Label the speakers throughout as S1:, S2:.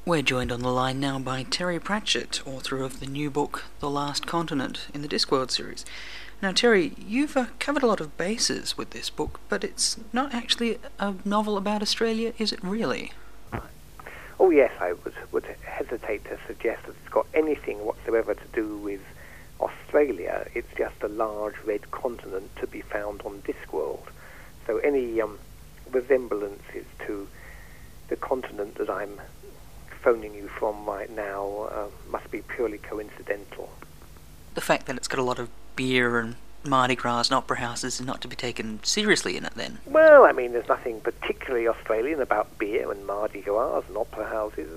S1: We're joined on the line now by Terry Pratchett, author of the new book The Last Continent in the Discworld series. Now Terry, you've covered a lot of bases with this book, but it's not actually a novel about Australia, is it really?
S2: Oh yes, I would hesitate to suggest that it's got anything whatsoever to do with Australia. It's just a large red continent to be found on Discworld. So any resemblances to the continent that I'm phoning you from right now must be purely coincidental.
S1: The fact that it's got a lot of beer and Mardi Gras and opera houses is not to be taken seriously in it, then?
S2: Well, I mean, there's nothing particularly Australian about beer and Mardi Gras and opera houses.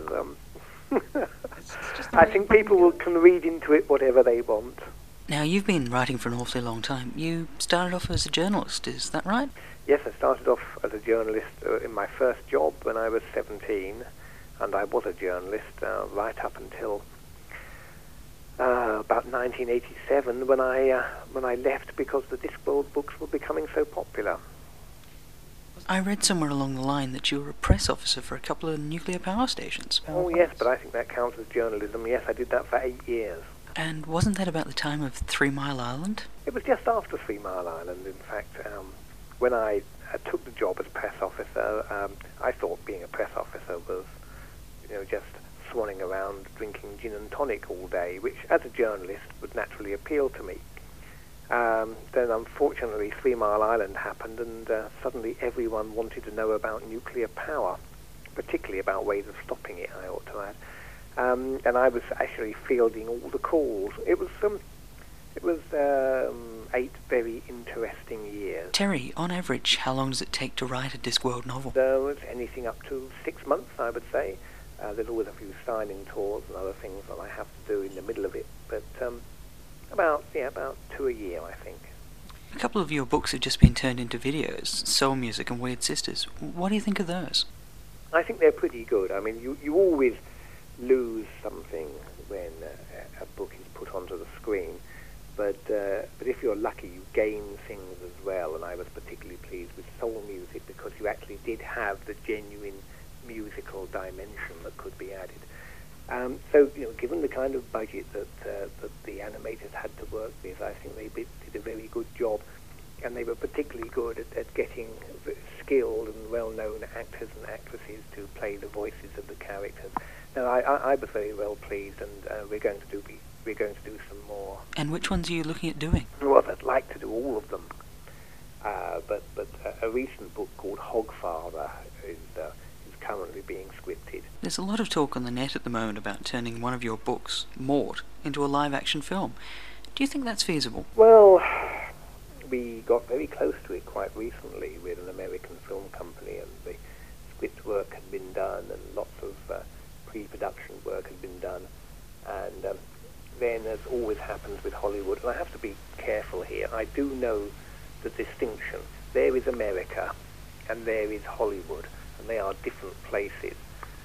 S2: I think people can read into it whatever they want.
S1: Now, you've been writing for an awfully long time. You started off as a journalist, is that right?
S2: Yes, I started off as a journalist in my first job when I was 17, and I was a journalist right up until about 1987 when I left because the Discworld books were becoming so popular.
S1: I read somewhere along the line that you were a press officer for a couple of nuclear power stations.
S2: Oh yes, but I think that counts as journalism. Yes, I did that for 8 years.
S1: And wasn't that about the time of 3 Mile Island?
S2: It was just after 3 Mile Island, in fact. When I took the job as press officer, I thought being a press officer was, just swanning around drinking gin and tonic all day, which, as a journalist, would naturally appeal to me. Then, unfortunately, 3 Mile Island happened, and suddenly everyone wanted to know about nuclear power, particularly about ways of stopping it, I ought to add. And I was actually fielding all the calls. It was 8 very interesting years.
S1: Terry, on average, how long does it take to write a Discworld novel?
S2: It's anything up to 6 months, I would say. There's always a few signing tours and other things that I have to do in the middle of it, but about 2 a year, I think.
S1: A couple of your books have just been turned into videos, Soul Music and Weird Sisters. What do you think of those?
S2: I think they're pretty good. I mean, you always lose something when a book is put onto the screen, but if you're lucky, you gain things as well, and I was particularly pleased with Soul Music because you actually did have the genuine musical dimension that could be added. So, given the kind of budget that the animators had to work with, I think they did a very good job, and they were particularly good at getting skilled and well-known actors and actresses to play the voices of the characters. No, I was very well pleased, and we're going to do some more.
S1: And which ones are you looking at doing?
S2: Well, I'd like to do all of them, but a recent book called Hogfather is currently being scripted.
S1: There's a lot of talk on the net at the moment about turning one of your books, Mort, into a live-action film. Do you think that's feasible?
S2: Well, we got very close to it quite recently with an American film company, and the script work had been done, and lots of pre-production work had been done, and then, as always happens with Hollywood, and I have to be careful here, I do know the distinction. There is America, and there is Hollywood, and they are different places.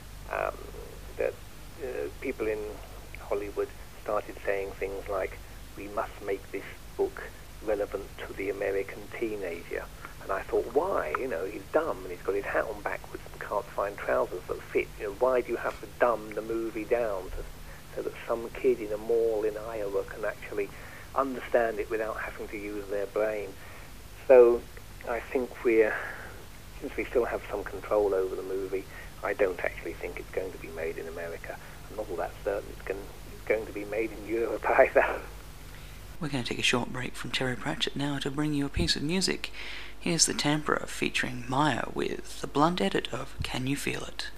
S2: That people in Hollywood started saying things like, we must make this book relevant to the American teenager. And I thought, why? He's dumb, and he's got his hat on backwards and can't find trousers that fit. Why do you have to dumb the movie down so that some kid in a mall in Iowa can actually understand it without having to use their brain? So I think since we still have some control over the movie, I don't actually think it's going to be made in America. I'm not all that certain it's going to be made in Europe either.
S1: We're going to take a short break from Terry Pratchett now to bring you a piece of music. Here's the Tempera featuring Maya with the blunt edit of Can You Feel It?